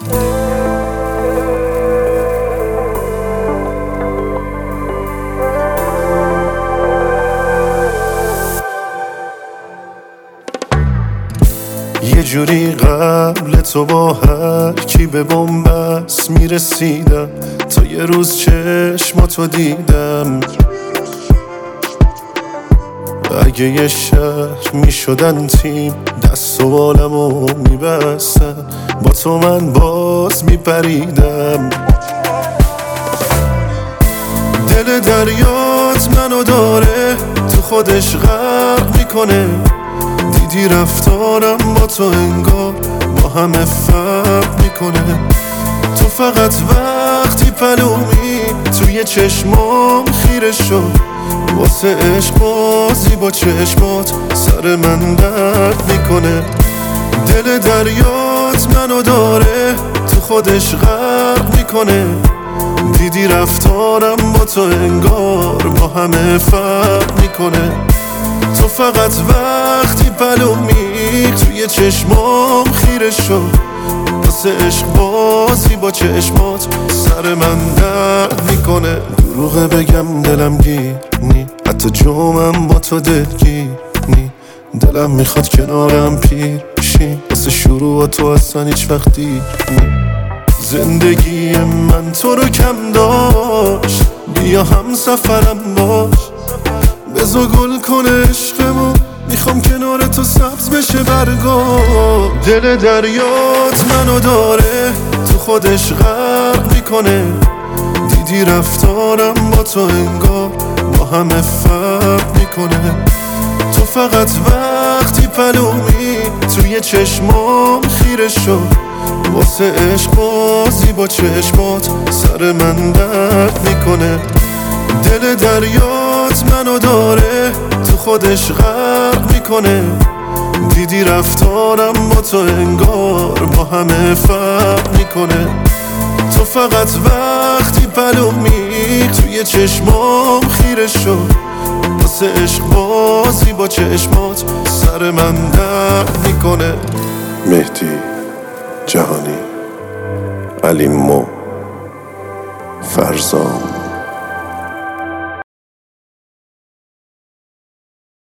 یه جوری قبل تو با هر کی به بن‌بست میرسیدم، تا یه روز چشماتو دیدم. اگه یه شهر میشدن تیم، دست و بالمو میبستن، با تو من باز میپریدم. دل دریات منو داره تو خودش غرق میکنه، دیدی رفتارم با تو انگار با همه فرق میکنه. تو فقط وقتی پلومی توی چشمام خیره شد، واسه عشق بازی با چشمات سر من درد میکنه. دل دریات منو داره تو خودش غرق میکنه، دیدی رفتارم با تو انگار با همه فرق میکنه. تو فقط وقتی پلومی توی چشمام خیره شد، واسه عشق بازی با چشمات سر من درد میکنه. دروغه بگم دلم گیر نی، حتی جومم با تو دلگیر نی. دلم میخواد کنارم پیر شی، واسه شروع تو اصلا هیچ وقتی نی. زندگی من تو رو کم داشت، بیا هم سفرم باش، بزا گل کنه عشقمون، میخوام کنار تو سبز بشه برگا. دل دریات منو داره تو خودش غرق میکنه، دیدی رفتارم با تو انگار با همه فرق میکنه. تو فقط وقتی پلومی توی چشمام خیره شد، واسه عشق بازی با چشمات سر من درد میکنه. دل دریات منو داره تو خودش غرق میکنه، دیدی رفتارم با تو انگار با همه فرق میکنه. تو فقط وقتی پلومی توی چشمام خیره شد، واسه عشق بازی با چشمات سر من درد میکنه. مهدی جهانی، علی مو، فرزام.